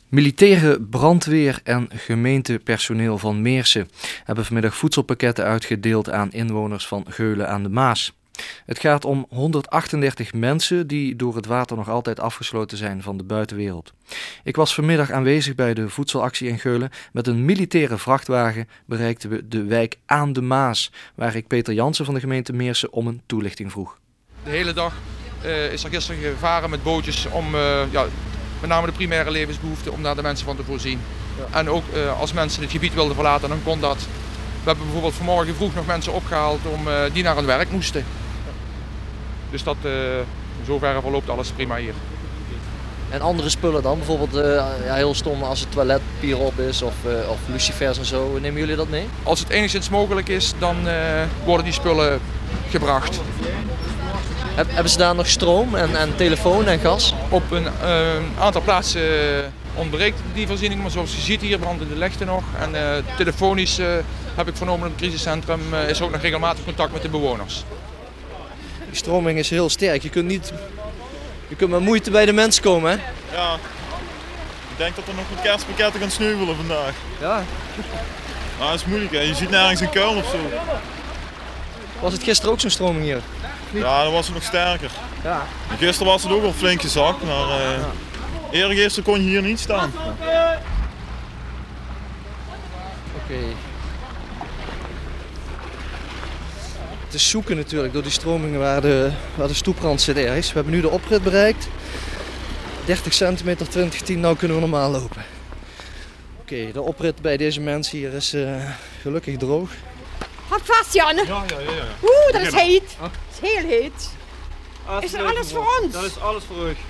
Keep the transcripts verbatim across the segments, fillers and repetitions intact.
Militaire, brandweer en gemeentepersoneel van Meersen hebben vanmiddag voedselpakketten uitgedeeld aan inwoners van Geulen aan de Maas. Het gaat om honderdachtendertig mensen die door het water nog altijd afgesloten zijn van de buitenwereld. Ik was vanmiddag aanwezig bij de voedselactie in Geulen. Met een militaire vrachtwagen bereikten we de wijk aan de Maas, waar ik Peter Jansen van de gemeente Meersen om een toelichting vroeg. De hele dag uh, is er gisteren gevaren met bootjes om uh, ja, met name de primaire levensbehoeften, om daar de mensen van te voorzien. Ja. En ook uh, als mensen het gebied wilden verlaten, dan kon dat. We hebben bijvoorbeeld vanmorgen vroeg nog mensen opgehaald om, uh, die naar hun werk moesten. Ja. Dus dat, uh, in zoverre verloopt alles prima hier. En andere spullen dan? Bijvoorbeeld uh, ja, heel stom als het toiletpapier op is of, uh, of lucifers en zo. Nemen jullie dat mee? Als het enigszins mogelijk is, dan uh, worden die spullen gebracht. Heb, hebben ze daar nog stroom en, en telefoon en gas? Op een uh, aantal plaatsen ontbreekt die voorziening, maar zoals je ziet hier branden de lichten nog. En uh, telefonisch uh, heb ik vernomen in het crisiscentrum uh, is ook nog regelmatig contact met de bewoners. Die stroming is heel sterk. Je kunt, niet, je kunt met moeite bij de mens komen, hè? Ja, ik denk dat er nog wat kerstpakketten gaan sneuvelen vandaag. Ja. Maar dat is moeilijk, hè? Je ziet nergens een kuil of zo. Was het gisteren ook zo'n stroming hier? Ja, dan was het nog sterker. Ja. En gisteren was het ook al flink gezakt, maar uh, ja. eergisteren kon je hier niet staan. Ja. Oké. Okay. Het is zoeken natuurlijk door die stromingen waar de, waar de stoeprand zit ergens. We hebben nu de oprit bereikt. dertig centimeter, twintig tien, nou kunnen we normaal lopen. Oké, okay, de oprit bij deze mensen hier is uh, gelukkig droog. Hou vast, Janne. Ja, ja, ja. ja. Oeh, dat is heet. Dat is heel heet. Is dat alles voor ons? Dat is alles voor u.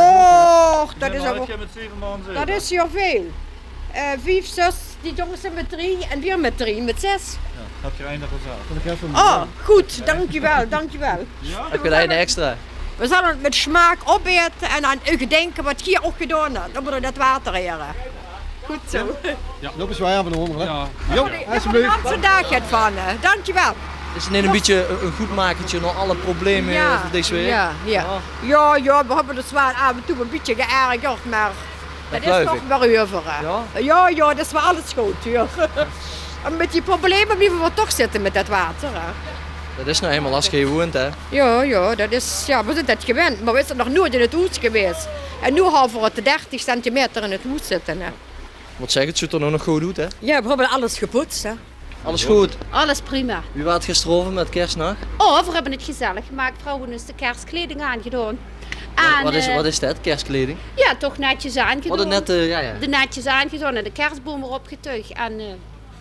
Oh, dat is ook. Dat is heel veel. Uh, vijf, zes, die jongens zijn met drie en weer met drie, met zes. Ja, gaat je einde vanzelf. Oh, goed, dankjewel, dankjewel. Ja? Heb je daar een extra? We zullen het met smaak opeten en aan u gedenken wat hier ook gedaan heeft. Dan moeten we dat water heren. Goed zo. Ja. Loop eens wij aan van de honden, hè? Ja. Jo, alsjeblieft. Vandaag het van, dankjewel. Is het een beetje een goedmakertje naar alle problemen ja, van deze week? Ja, ja. Oh. ja, ja, we hebben het zwaar af en toe een beetje geërgerd, maar dat, dat is toch weer over. Ja? ja, ja, dat is wel alles goed. Ja. En met die problemen blijven we toch zitten met dat water. Hè. Dat is nou eenmaal als je hier woont, hè? Ja, ja, dat is, ja, we zijn dat gewend, maar we zijn nog nooit in het huis geweest. En nu gaan we het dertig centimeter in het huis zitten. Hè. Wat zeg, het ziet er nog goed uit, hè? Ja, we hebben alles gepoetst, hè. Alles goed? Alles prima. Wie was gisteren over met kerstnacht? Oh, we hebben het gezellig gemaakt. Vrouwen is de kerstkleding aangedaan. En, wat, is, wat is dat, kerstkleding? Ja, toch netjes aangedaan. Wat net, uh, ja, ja. De netjes aangedaan en de kerstboom erop getuigd. En uh,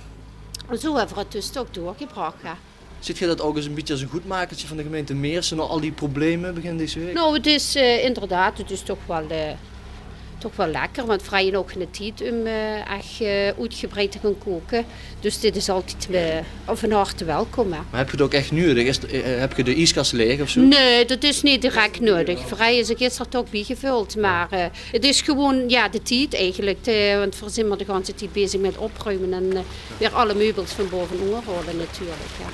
zo hebben we het dus ook doorgebracht. Ja. Ziet je dat ook eens een beetje als een goedmakertje van de gemeente Meersen, al die problemen begin deze week? Nou, het is uh, inderdaad, het is toch wel... Uh, Toch wel lekker, want vrij ook de tijd om uh, echt uh, uitgebreid te gaan koken. Dus dit is altijd uh, van harte welkom. Hè. Maar heb je het ook echt nodig? Is, uh, heb je de ijskast leeg of zo? Nee, dat is niet direct nodig. Vrij is er gisteren toch bijgevuld. Maar uh, het is gewoon ja, de tijd eigenlijk. Uh, want we zijn maar de hele tijd bezig met opruimen en uh, weer alle meubels van bovenop rollen natuurlijk. Ja.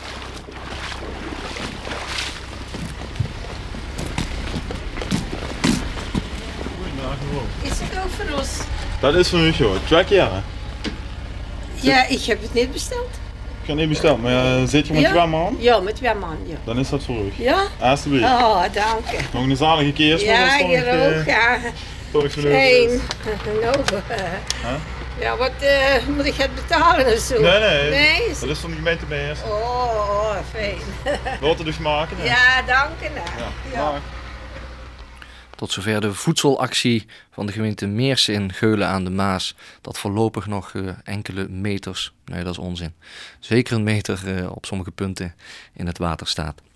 Is het ook voor ons? Dat is van u, joh. Track ja. Ja, ik heb het niet besteld. Ik heb niet besteld, maar uh, zit je met ja? twee man? Ja, met twee man, ja. Dan is dat voor u. Ja? Alsjeblieft. Oh, dank je. Nog een zalige kerst. Ja, hier ook, ja. Toch Fijn. Nou, huh? Ja, wat uh, moet ik het betalen of zo? Nee, nee. nee? Dat is van de gemeente Meersen. Oh, oh, fijn. Wilt u dus maken? Hè? Ja, dank je. Ja. Ja. Tot zover de voedselactie van de gemeente Meersen in Geulen aan de Maas. Dat voorlopig nog uh, enkele meters, nee dat is onzin, zeker een meter uh, op sommige punten in het water staat.